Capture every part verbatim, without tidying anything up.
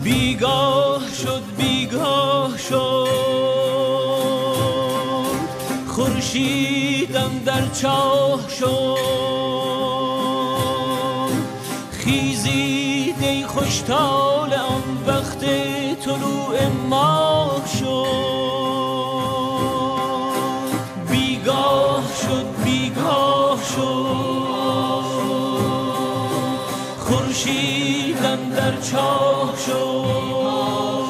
بیگاه شد بیگاه شد خورشیدم در چاه شد خیزید ای خوشحال آن وقت طلوع ماه شد بیگاه شد بیگاه شد خورشیدم در چاه شد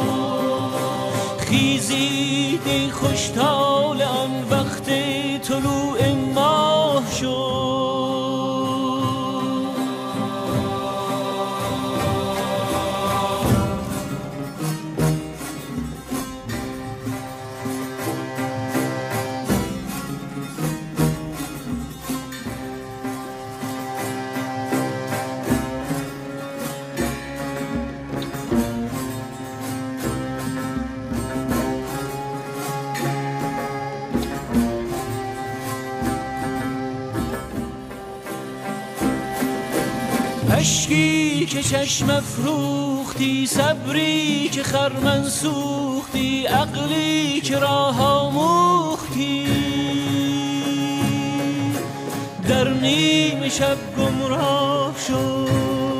خیزید ای خوشحال آن وقت طلوع ماه شد اشکی که چشم فروختی صبری که خرمن سوختی عقلی که راه آموختی در نیم شب گمراه شد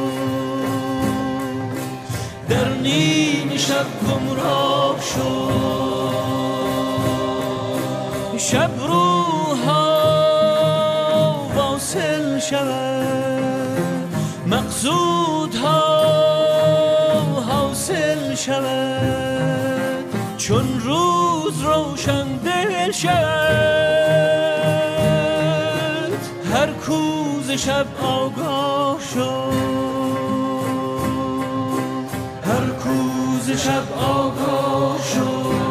در نیم شب گمراه شد شب روها واصل شود مقصودها حاصل شود چون روز روشن دل شد هر کوز شب آگاه شد هر کوز شب آگاه شد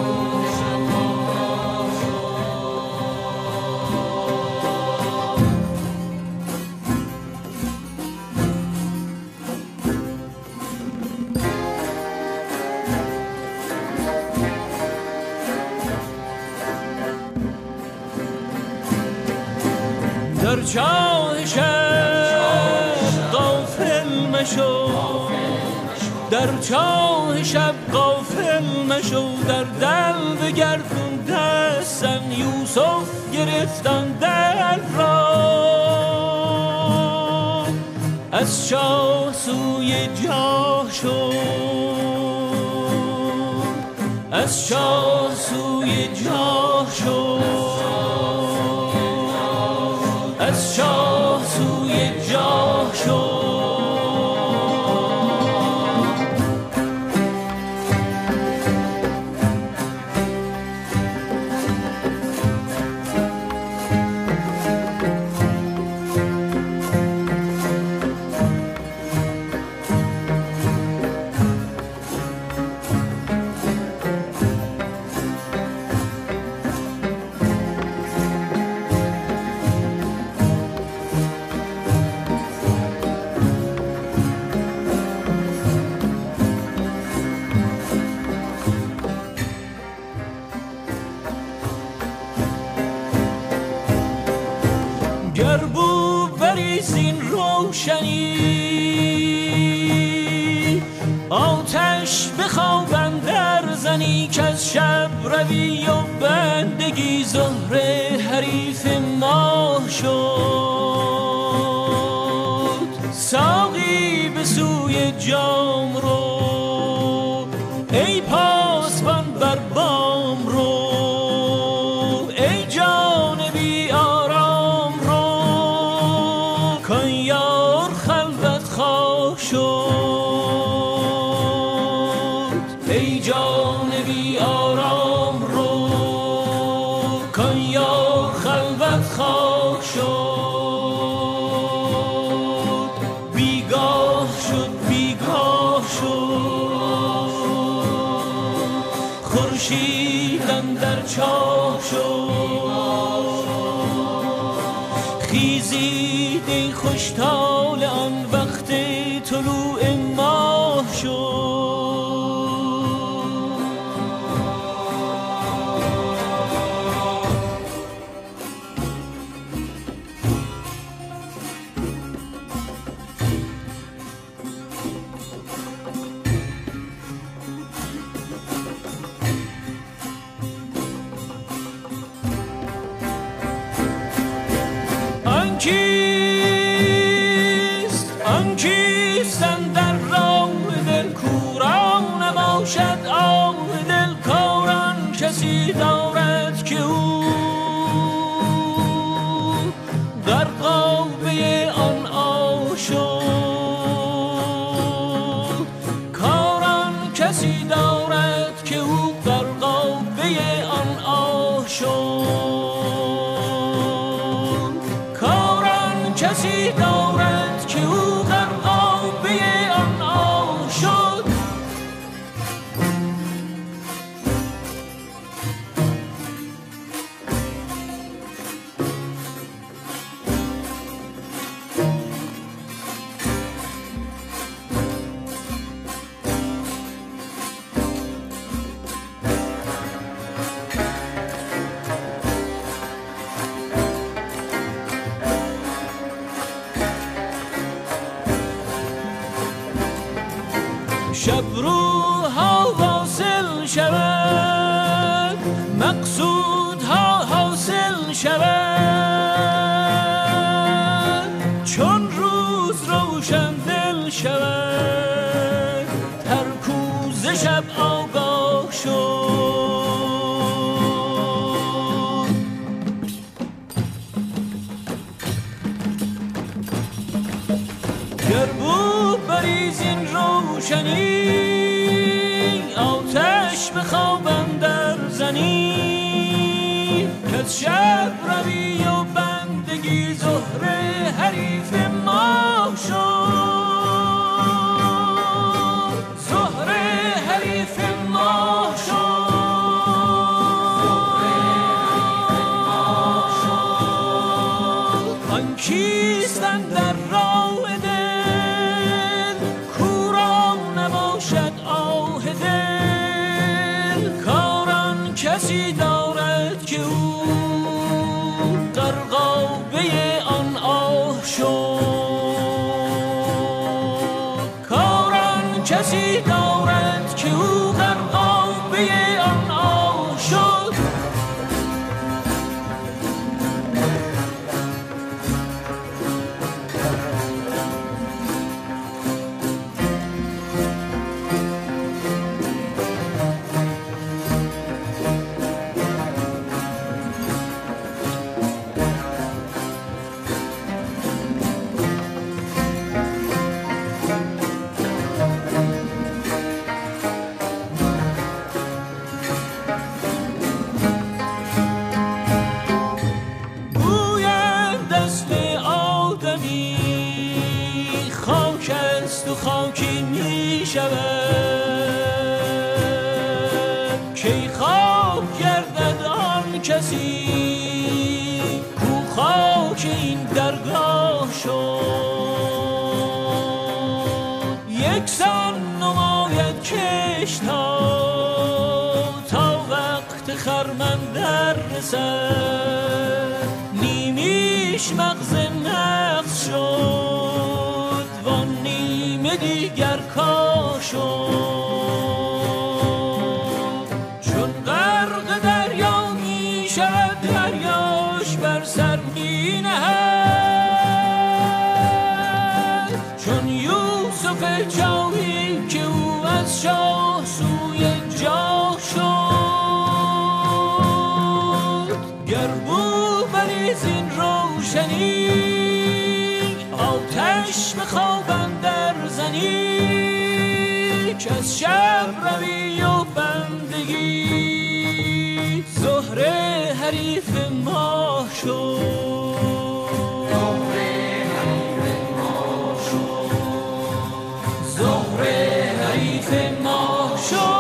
در چاه شب غافل مشو در چاه شب غافل مشو در دل بگردون دستن یوسف گرفتن در را از چاه سوی جاه شد از چاه سوی جاه شد از چاه سوی جاه شد گر بو بریزین روشنی آتش بخواب اندر زنی که از شب روی و بندگی زهره حریف ماه شد ساقی به سوی جام رو ای پاسبان بر بام رو ای جان بی آرام رو کن یار خلوت خواه شد ای جان بی آرام رو کن یار خلوت خواه شد بیگاه شد بیگاه شد خورشیدم در چاه شد خیزید ای خوشحال آن وقت طلوع ماه شد کیست آن کیست اندر راه دل کورا نباشد آه دل کاران کسی دارد که او در قابه آن آه شد کاران کسی دارد که او در قابه آن آه شد کاران کسی دارد که او در قابه آن آه شد شب روها واصل شود مقصودها حاصل شود چون روز روشن دل شود هر کوز شب آگاه شد گر بود بریز این روشنی آتش به خواب اندر زنی کز شب روی و بندگی زهره حریف ما شد زهره حریف ما شد آن کیست اندر راه دل کورا نباشد آه دل کاران کسی دارد که او در قابه آن آه شد کاران کسی دارد که او در قابه آن آه شد خاک است و خاکی می شود کی خاک گردد آن کسی کو خاک این درگاه شد یکسان نماید کشت ها تا وقت خرمن در رسد نیمیش مغز نقص شد وان نیمه دیگر کا شد چون غرق دریا می شود دریاش بر سر می نهد چون یوسف جاوی که او از شاه سوی جاه شد گر بو بریز این روشنی آتش به خواب اندر زنی که از شب روی و بندگی زهره حریف ماه شد زهره حریف ماه شد